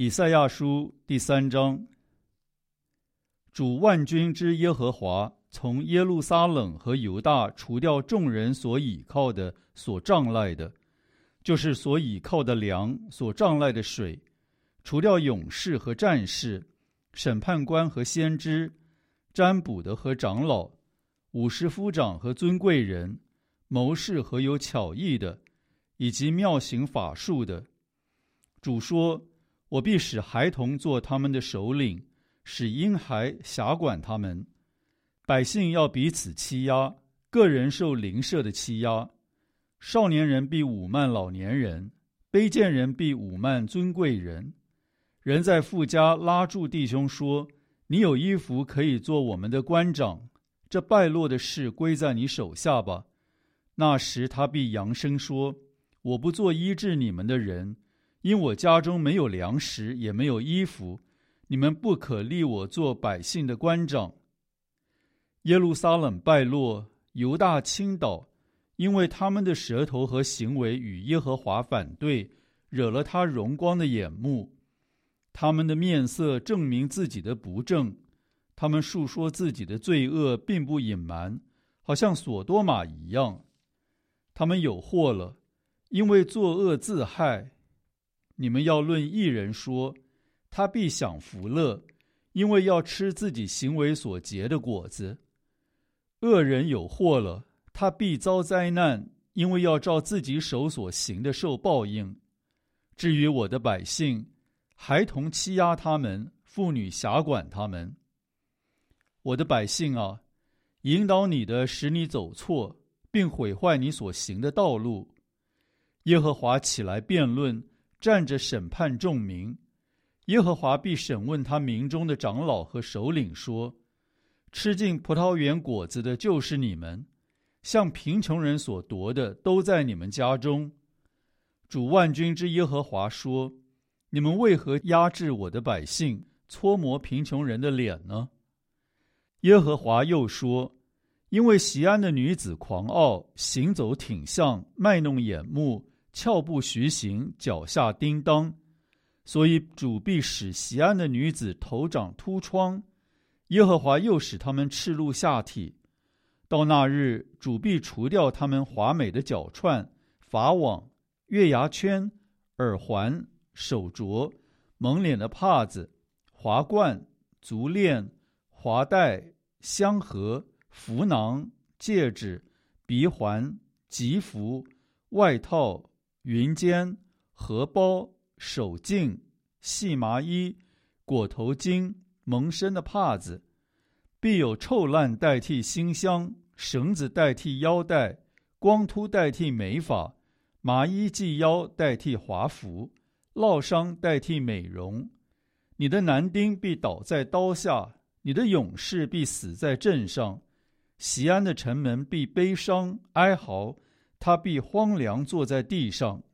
以赛亚书第3章。主万军之耶和华从耶路撒冷和犹大除掉众人所倚靠的、所仗赖的，就是所倚靠的粮、所仗赖的水，除掉勇士和战士、审判官和先知、占卜的和长老、武士夫长和尊贵人、谋士和有巧艺的，以及妙行法术的。主说：我必使孩童做他们的首领，使婴孩辖管他们。百姓要彼此欺压，个人受邻舍的欺压。少年人必侮慢老年人，卑贱人必侮慢尊贵人。人在父家拉住弟兄说：你有衣服可以做我们的官长，这败落的事归在你手下吧。那时他必扬声说：我不做医治你们的人，因我家中没有粮食，也没有衣服，你们不可立我做百姓的官长。耶路撒冷败落，犹大倾倒，因为他们的舌头和行为与耶和华反对，惹了他荣光的眼目。他们的面色证明自己的不正，他们述说自己的罪恶，并不隐瞒，好像所多玛一样。他们有祸了，因为作恶自害。你们要论义人说，他必享福乐，因为要吃自己行为所结的果子。恶人有祸了，他必遭灾难，因为要照自己手所行的受报应。至于我的百姓，孩童欺压他们，妇女辖管他们。我的百姓啊，引导你的使你走错，并毁坏你所行的道路。耶和华起来辩论，站着审判众民。耶和华必审问他民中的长老和首领说：吃尽葡萄园果子的就是你们，向贫穷人所夺的都在你们家中。主万军之耶和华说：你们为何压制我的百姓，搓磨贫穷人的脸呢？耶和华又说：因为锡安的女子狂傲，行走挺项，卖弄眼目，翘步徐行，脚下叮当，所以主必使锡安的女子头长秃疮。耶和华又使他们赤露下体。到那日，主必除掉他们华美的脚串、法网、月牙圈、耳环、手镯、蒙脸的帕子、华冠、足链、华带、香盒、符囊、戒指、鼻环、吉服、外套、云肩、荷包、手巾、细麻衣、裹头巾、蒙身的帕子。必有臭烂代替馨香，绳子代替腰带，光秃代替美发，麻衣系腰代替华服，烙伤代替美容。你的男丁必倒在刀下，你的勇士必死在阵上。锡安的城门必悲伤哀嚎，他必荒凉坐在地上。